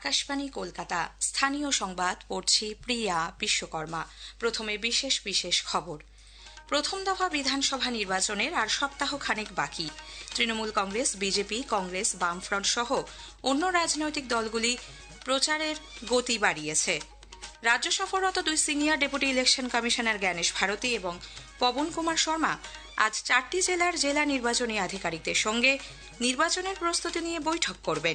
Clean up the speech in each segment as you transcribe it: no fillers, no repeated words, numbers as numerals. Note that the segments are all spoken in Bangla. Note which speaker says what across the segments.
Speaker 1: আকাশবাণী কলকাতা স্থানীয় সংবাদ পড়ছি প্রিয়া বিশ্বকর্মা। প্রথমে বিশেষ বিশেষ খবর। প্রথম দফা বিধানসভা নির্বাচনের আর সপ্তাহ খানেক বাকি। তৃণমূল কংগ্রেস, বিজেপি, কংগ্রেস, বামফ্রন্ট সহ অন্য রাজনৈতিক দলগুলি প্রচারের গতি বাড়িয়েছে। রাজ্য সফররত দুই senior deputy election commissioner Gyanesh Bharti এবং পবন কুমার শর্মা আজ 4টি জেলার জেলা নির্বাচনী আধিকারিকদের সঙ্গে নির্বাচনের প্রস্তুতি নিয়ে বৈঠক করবেন।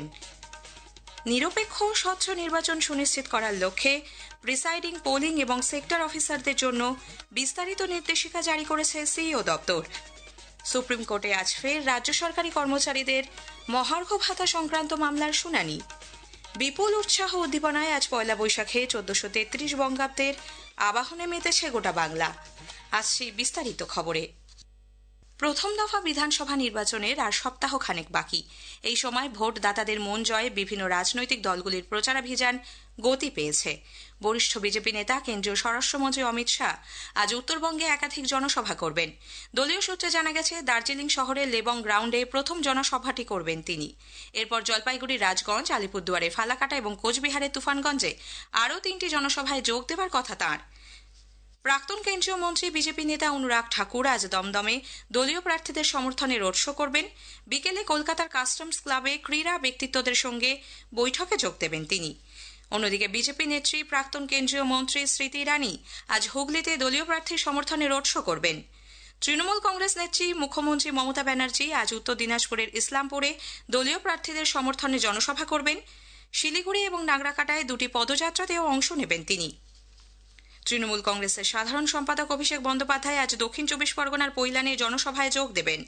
Speaker 1: নিরপেক্ষ ও স্বচ্ছ নির্বাচন সুনিশ্চিত করার লক্ষ্যে প্রিসাইডিং, পোলিং এবং সেক্টর অফিসারদের জন্য বিস্তারিত নির্দেশিকা জারি করেছে সিইও দপ্তর। সুপ্রিম কোর্টে আজ ফের রাজ্য সরকারি কর্মচারীদের মহার্ঘ ভাতা সংক্রান্ত মামলার শুনানি। বিপুল উৎসাহ উদ্দীপনায় আজ পয়লা বৈশাখে 1433 বঙ্গাব্দের আবাহনে মেতেছে গোটা বাংলা। আসছি বিস্তারিত খবরে। প্রথম দফা বিধানসভা নির্বাচনের আর সপ্তাহ খানেক বাকি। এই সময় ভোটদাতাদের মন জয়ে বিভিন্ন রাজনৈতিক দলগুলির প্রচারাভিযান গতি পেয়েছে। বরিষ্ঠ বিজেপি নেতা কেন্দ্রীয় স্বরাষ্ট্রমন্ত্রী অমিত শাহ আজ উত্তরবঙ্গে একাধিক জনসভা করবেন। দলীয় সূত্রে জানা গেছে, দার্জিলিং শহরের লেবং গ্রাউন্ডে প্রথম জনসভাটি করবেন তিনি। এরপর জলপাইগুড়ি, রাজগঞ্জ, আলিপুরদুয়ারে ফালাকাটা এবং কোচবিহারের তুফানগঞ্জে আরও 3টি জনসভায় যোগ দেবার কথা তাঁর। প্রাক্তন কেন্দ্রীয় মন্ত্রী বিজেপি নেতা অনুরাগ ঠাকুর আজ দমদমে দলীয় প্রার্থীদের সমর্থনে রোড শো করবেন। বিকেলে কলকাতার কাস্টমস ক্লাবে ক্রীড়া ব্যক্তিত্বদের সঙ্গে বৈঠকে যোগ দেবেন তিনি। অন্যদিকে বিজেপি নেত্রী প্রাক্তন কেন্দ্রীয় মন্ত্রী স্মৃতি ইরানি আজ হুগলিতে দলীয় প্রার্থীর সমর্থনে রোড শো করবেন। তৃণমূল কংগ্রেস নেত্রী মুখ্যমন্ত্রী মমতা ব্যানার্জি আজ উত্তর দিনাজপুরের ইসলামপুরে দলীয় প্রার্থীদের সমর্থনে জনসভা করবেন। শিলিগুড়ি এবং নাগরাকাটায় 2টি পদযাত্রাতেও অংশ নেবেন তিনি। তৃণমূল কংগ্রেসের সাধারণ সম্পাদক অভিষেক বন্দ্যোপাধ্যায় আজ দক্ষিণ 24 পরগনার পৈলানে জনসভায় যোগ দেবেন।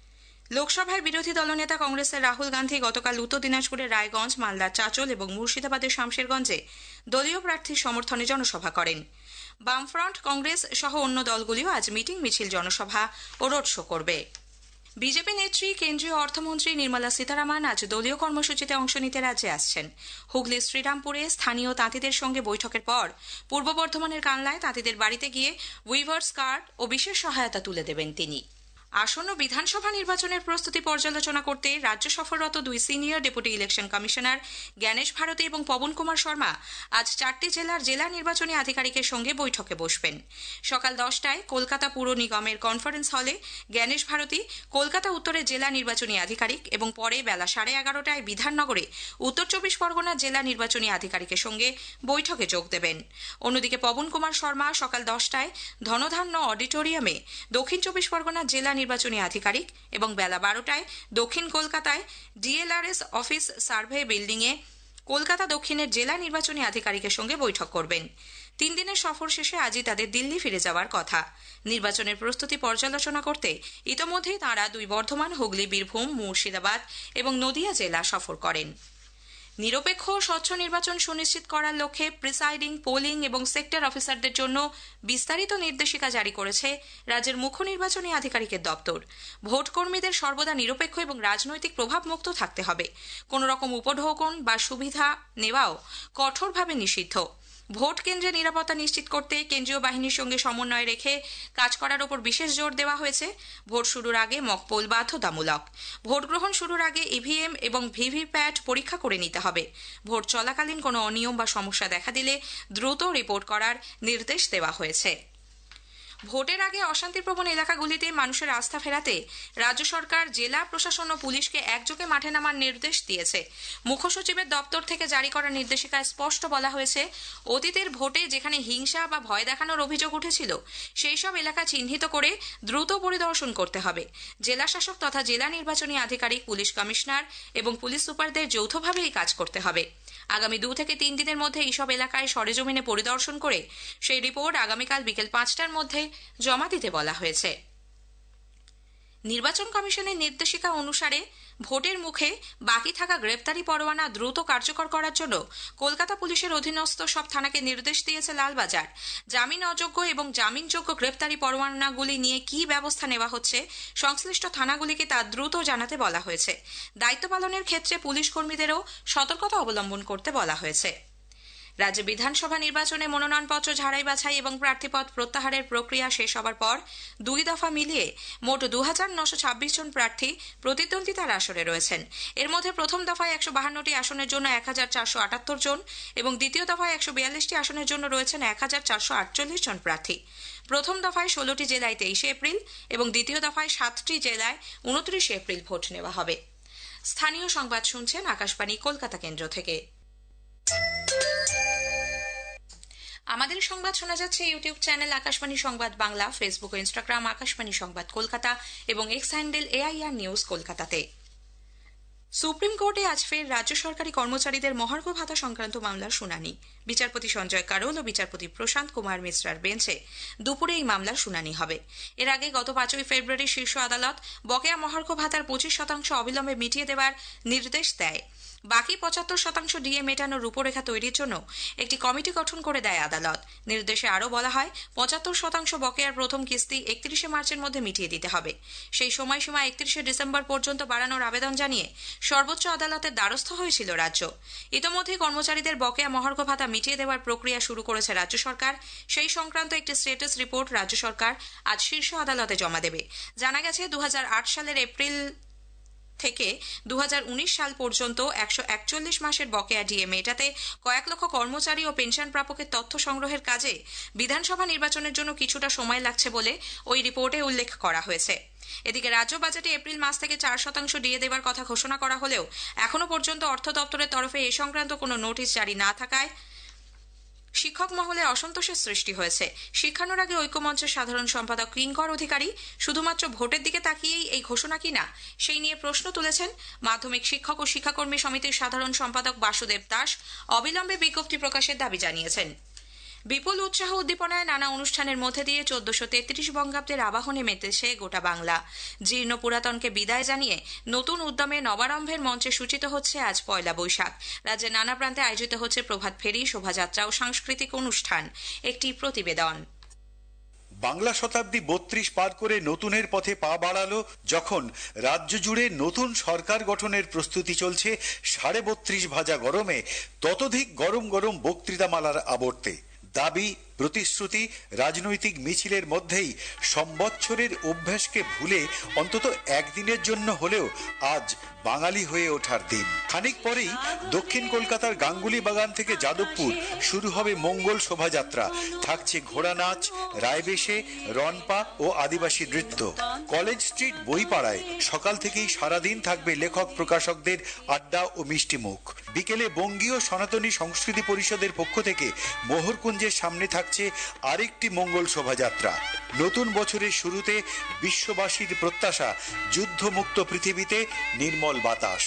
Speaker 1: লোকসভার বিরোধী দলনেতা কংগ্রেসের রাহুল গান্ধী গতকাল উত্তর দিনাজপুরের রায়গঞ্জ, মালদার চাঁচল এবং মুর্শিদাবাদের শামশেরগঞ্জে দলীয় প্রার্থীর সমর্থনে জনসভা করেন। বামফ্রন্ট, কংগ্রেস সহ অন্য দলগুলিও আজ মিটিং, মিছিল, জনসভা ও রোড শো করবে। বিজেপি নেত্রী কেন্দ্রীয় অর্থমন্ত্রী নির্মলা সীতারামন আজ দলীয় কর্মসূচিতে অংশ নিতে রাজ্যে আসছেন। হুগলির শ্রীরামপুরে স্থানীয় তাঁতিদের সঙ্গে বৈঠকের পর পূর্ব বর্ধমানের কানলায় তাঁতিদের বাড়িতে গিয়ে উইভার্স কার্ড ও বিশেষ সহায়তা তুলে দেবেন তিনি। আসন্ন বিধানসভা নির্বাচনের প্রস্তুতি পর্যালোচনা করতে রাজ্য সফররত দুই senior deputy election commissioner Gyanesh Bharti এবং পবন কুমার শর্মা আজ 4টি জেলার জেলা নির্বাচনী আধিকারিকের সঙ্গে বৈঠকে বসবেন। সকাল 10টায় কলকাতা পুর নিগমের কনফারেন্স হলে জ্ঞানেশ ভারতী কলকাতা উত্তরের জেলা নির্বাচনী আধিকারিক এবং পরে বেলা 11:30টায় বিধাননগরে উত্তর 24 পরগনার জেলা নির্বাচনী আধিকারিকের সঙ্গে বৈঠকে যোগ দেবেন। অন্যদিকে পবন কুমার শর্মা সকাল 10টায় ধনধান্য অডিটোরিয়ামে দক্ষিণ 24 পরগনার জেলা নির্বাচনী আধিকারিক এবং বেলা 12টায় দক্ষিণ কলকাতায় ডিএলআরএস অফিস সার্ভে বিল্ডিংয়ে কলকাতা দক্ষিণের জেলা নির্বাচনী আধিকারিকের সঙ্গে বৈঠক করবেন। 3 দিনের সফর শেষে আজই তাদের দিল্লি ফিরে যাওয়ার কথা। নির্বাচনের প্রস্তুতি পর্যালোচনা করতে ইতোমধ্যেই তাঁরা দুই বর্ধমান, হুগলি, বীরভূম, মুর্শিদাবাদ এবং নদিয়া জেলা সফর করেন। নিরপেক্ষ ও স্বচ্ছ নির্বাচন সুনিশ্চিত করার লক্ষ্যে প্রিসাইডিং, পোলিং এবং সেক্টর অফিসারদের জন্য বিস্তারিত নির্দেশিকা জারি করেছে রাজ্যের মুখ্য নির্বাচনী আধিকারিকের দপ্তর। ভোট কর্মীদের সর্বদা নিরপেক্ষ এবং রাজনৈতিক প্রভাব মুক্ত থাকতে হবে। কোন রকম উপঢৌকন বা সুবিধা নেওয়াও কঠোরভাবে নিষিদ্ধ। ভোট কেন্দ্রে নিরাপত্তা নিশ্চিত করতে কেন্দ্রীয় বাহিনীর সঙ্গে সমন্বয় রেখে কাজ করার উপর বিশেষ জোর দেওয়া হয়েছে। ভোট শুরুর আগে মক পোল বাধ্যতামূলক। ভোট গ্রহণ শুরুর আগে ইভিএম এবং ভিভিপ্যাট পরীক্ষা করে নিতে হবে। ভোট চলাকালীন কোনো অনিয়ম বা সমস্যা দেখা দিলে দ্রুত রিপোর্ট করার নির্দেশ দেওয়া হয়েছে। ভোটের আগে অশান্তিপ্রবণ এলাকাগুলিতে মানুষের আস্থা ফেরাতে রাজ্য সরকার জেলা প্রশাসন ও পুলিশকে একযোগে মাঠে নামার নির্দেশ দিয়েছে। মুখ্য সচিবের দপ্তর থেকে জারি করা নির্দেশিকায় স্পষ্ট বলা হয়েছে, অতীতের ভোটে যেখানে হিংসা বা ভয় দেখানোর অভিযোগ উঠেছিল সেই সব এলাকা চিহ্নিত করে দ্রুত পরিদর্শন করতে হবে। জেলা শাসক তথা জেলা নির্বাচনী আধিকারিক, পুলিশ কমিশনার এবং পুলিশ সুপারদের যৌথভাবে এই কাজ করতে হবে। আগামী 2 থেকে 3 দিনের মধ্যে এইসব এলাকায় সরেজমিনে পরিদর্শন করে সেই রিপোর্ট আগামীকাল বিকেল 5টার মধ্যে জমা দিতে বলা হয়েছে। নির্বাচন কমিশনের নির্দেশিকা অনুসারে ভোটের মুখে বাকি থাকা গ্রেপ্তারি পরোয়ানা দ্রুত কার্যকর করার জন্য কলকাতা পুলিশের অধীনস্থ সব থানাকে নির্দেশ দিয়েছে লালবাজার। জামিন অযোগ্য এবং জামিনযোগ্য গ্রেপ্তারি পরোয়ানাগুলি নিয়ে কী ব্যবস্থা নেওয়া হচ্ছে সংশ্লিষ্ট থানাগুলিকে তা দ্রুত জানাতে বলা হয়েছে। দায়িত্ব পালনের ক্ষেত্রে পুলিশ কর্মীদেরও সতর্কতা অবলম্বন করতে বলা হয়েছে। রাজ্য বিধানসভা নির্বাচনে মনোনয়নপত্র ঝাড়াই বাছাই এবং প্রার্থীপদ প্রত্যাহারের প্রক্রিয়া শেষ হবার পর 2 দফা মিলিয়ে মোট 2926 জন প্রার্থী প্রতিদ্বন্দ্বিতার আসরে রয়েছেন। এর মধ্যে প্রথম দফায় 152টি আসনের জন্য 1478 জন এবং দ্বিতীয় দফায় 142টি আসনের জন্য রয়েছেন 1448 জন প্রার্থী। প্রথম দফায় 16টি জেলায় 23 এপ্রিল এবং দ্বিতীয় দফায় 7টি জেলায় 29 এপ্রিল ভোট নেওয়া হবে। স্থানীয় সংবাদ শুনছেন আকাশবাণী কলকাতা কেন্দ্র থেকে। আমাদের সংবাদ শোনা যাচ্ছে ইউটিউব চ্যানেল আকাশবাণী সংবাদ বাংলা, ফেসবুক ও ইনস্টাগ্রাম আকাশবাণী সংবাদ কলকাতা এবং এক্স হ্যান্ডেল AIR নিউজ কলকাতাতে। সুপ্রিম কোর্টে আজ ফের রাজ্য সরকারি কর্মচারীদের মহার্ঘ ভাতা সংক্রান্ত মামলার শুনানি। বিচারপতি সঞ্জয় কারোল ও বিচারপতি প্রশান্ত কুমার মিশ্রার বেঞ্চে দুপুরে এই মামলার শুনানি হবে। এর আগে গত 5 ফেব্রুয়ারি শীর্ষ আদালত বকেয়া মহার্ঘ ভাতার 25% অবিলম্বে মিটিয়ে দেওয়ার নির্দেশ দেয়। বাকি 75% ডিএ মেটানোর রূপরেখা তৈরির জন্য একটি কমিটি গঠন করে দেয় আদালত। নির্দেশে আরও বলা হয় 75% বকেয়ার প্রথম কিস্তি 31 মার্চের মধ্যে মিটিয়ে দিতে হবে। সেই সময়সীমা 31 ডিসেম্বর পর্যন্ত বাড়ানোর আবেদন জানিয়ে সর্বোচ্চ আদালতের দ্বারস্থ হয়েছিল রাজ্য। ইতোমধ্যে কর্মচারীদের বকেয়া মহার্ঘ ভাতা মিটিয়ে দেওয়ার প্রক্রিয়া শুরু করেছে রাজ্য সরকার। সেই সংক্রান্ত একটি স্ট্যাটাস রিপোর্ট রাজ্য সরকার আজ শীর্ষ আদালতে জমা দেবে। জানা গেছে 2008 সালের এপ্রিল থেকে 2019 সাল পর্যন্ত 141 মাসের বকেয়া ডিএ মেটাতে কয়েক লক্ষ কর্মচারী ও পেনশন প্রাপকের তথ্য সংগ্রহের কাজে বিধানসভা নির্বাচনের জন্য কিছুটা সময় লাগছে বলে ওই রিপোর্টে উল্লেখ করা হয়েছে। এদিকে রাজ্য বাজেটে এপ্রিল মাস থেকে 4% ডিএ দেওয়ার কথা ঘোষণা করা হলেও এখনো পর্যন্ত অর্থ দপ্তরের তরফে এ সংক্রান্ত কোনো নোটিশ জারি না থাকায় শিক্ষক মহলে অসন্তোষের সৃষ্টি হয়েছে। শিক্ষানুরাগী ঐক্যমঞ্চের সাধারণ সম্পাদক কিঙ্কর অধিকারী শুধুমাত্র ভোটের দিকে তাকিয়েই এই ঘোষণা কিনা সেই নিয়ে প্রশ্ন তুলেছেন। মাধ্যমিক শিক্ষক ও শিক্ষাকর্মী সমিতির সাধারণ সম্পাদক বাসুদেব দাস অবিলম্বে বিজ্ঞপ্তি প্রকাশের দাবি জানিয়েছেন। বিপুল উৎসাহ উদ্দীপনায় নানা অনুষ্ঠানের মধ্যে দিয়ে 1433 বঙ্গাব্দের আবাহনে মেতেছে গোটা বাংলা। জীর্ণ পুরাতনকে বিদায় জানিয়ে নতুন উদ্যমে নবারম্ভের মঞ্চে সূচিত হচ্ছে আজ পয়লা বৈশাখ। রাজ্যের নানা প্রান্তে আয়োজিত হচ্ছে প্রভাত ফেরি, শোভাযাত্রা ও সাংস্কৃতিক অনুষ্ঠান। একটি প্রতিবেদন।
Speaker 2: বাংলা শতাব্দী 32 পার করে নতুনের পথে পা বাড়ালো যখন রাজ্য জুড়ে নতুন সরকার গঠনের প্রস্তুতি চলছে 32.5 ভাজা গরমে, ততোধিক গরম গরম বক্তৃতামালার আবর্তে। দাবি, প্রতিশ্রুতি, রাজনৈতিক মিছিলের মধ্যেই সম্বৎসরের অভ্যাসকে ভুলে অন্তত একদিনের জন্য হলেও আজ বাঙালি হয়ে ওঠার দিন। খানিক পরেই দক্ষিণ কলকাতার গাঙ্গুলি বাগান থেকে যাদবপুর শুরু হবে মঙ্গল শোভাযাত্রা। থাকছে ঘোড়া নাচ, রায়বেশে, রনপা ও আদিবাসী নৃত্য। কলেজ স্ট্রিট বইপাড়ায় সকাল থেকেই সারাদিন থাকবে লেখক প্রকাশকদের আড্ডা ও মিষ্টি মুখ। বিকেলে বঙ্গীয় সনাতনী সংস্কৃতি পরিষদের পক্ষ থেকে মোহরকুঞ্জের সামনে থাকছে আরেকটি মঙ্গল শোভাযাত্রা। নতুন বছরের শুরুতে বিশ্ববাসীর প্রত্যাশা যুদ্ধমুক্ত পৃথিবীতে নির্মল বাতাস।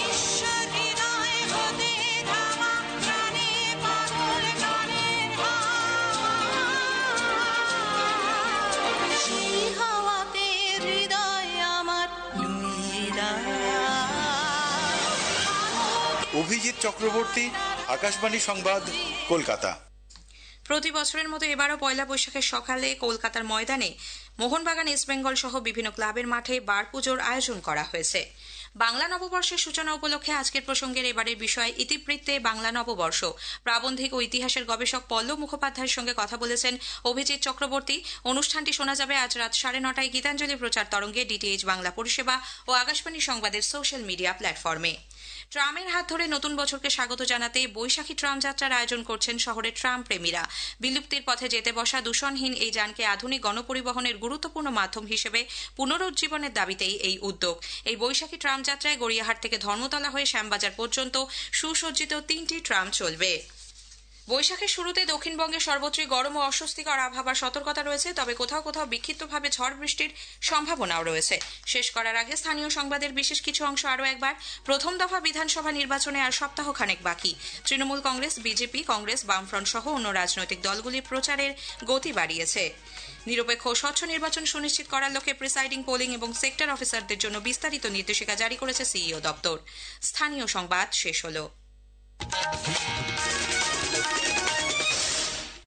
Speaker 2: অভিজিৎ চক্রবর্তী, আকাশবাণী সংবাদ, কলকাতা।
Speaker 1: প্রতি বছরের মতো এবারও পয়লা বৈশাখের সকালে কলকাতার ময়দানে মোহনবাগান, ইস্টবেঙ্গল সহ বিভিন্ন ক্লাবের মাঠে বার পুজোর আয়োজন করা হয়েছে। বাংলা নববর্ষের সূচনা উপলক্ষে আজকের প্রসঙ্গের এবারের বিষয় ইতিবৃত্তে বাংলা নববর্ষ। প্রাবন্ধিক ও ইতিহাসের গবেষক পল্লব মুখোপাধ্যায়ের সঙ্গে কথা বলেছেন অভিজিৎ চক্রবর্তী। অনুষ্ঠানটি শোনা যাবে আজ রাত 9:30 গীতাঞ্জলি প্রচার তরঙ্গে, ডিটিএইচ বাংলা পরিষেবা ও আকাশবাণী সংবাদের সোশ্যাল মিডিয়া প্ল্যাটফর্মে। ট্রামের হাত ধরে নতুন বছরকে স্বাগত জানাতে বৈশাখী ট্রাম যাত্রার আয়োজন করছেন শহরের ট্রাম প্রেমীরা। বিলুপ্তির পথে যেতে বসা দূষণহীন এই যানকে আধুনিক গণপরিবহনের গুরুত্বপূর্ণ মাধ্যম হিসেবে পুনরুজ্জীবনের দাবিতেই এই উদ্যোগ। এই বৈশাখী ট্রাম যাত্রায় গড়িয়াহাট থেকে ধর্মতলা হয়ে শ্যামবাজার পর্যন্ত সুসজ্জিত 3টি ট্রাম চলবে। বৈশাখের শুরুতে দক্ষিণবঙ্গে সর্বত্রই গরম ও অস্বস্তিকর আবহাওয়ার সতর্কতা রয়েছে, তবে কোথাও কোথাও বিক্ষিপ্তভাবে ঝড় বৃষ্টির সম্ভাবনাও রয়েছে। শেষ করার আগে স্থানীয় সংবাদের বিশেষ কিছু অংশ আরও একবার। প্রথম দফা বিধানসভা নির্বাচনে আর সপ্তাহখানেক বাকি। তৃণমূল কংগ্রেস, বিজেপি, কংগ্রেস, বামফ্রন্ট সহ অন্য রাজনৈতিক দলগুলি প্রচারের গতি বাড়িয়েছে। নিরপেক্ষ ও স্বচ্ছ নির্বাচন সুনিশ্চিত করার লক্ষ্যে প্রিসাইডিং, পোলিং এবং সেক্টর অফিসারদের জন্য বিস্তারিত নির্দেশিকা জারি করেছে সিইও দপ্তর। স্থানীয় সংবাদ শেষ হলো।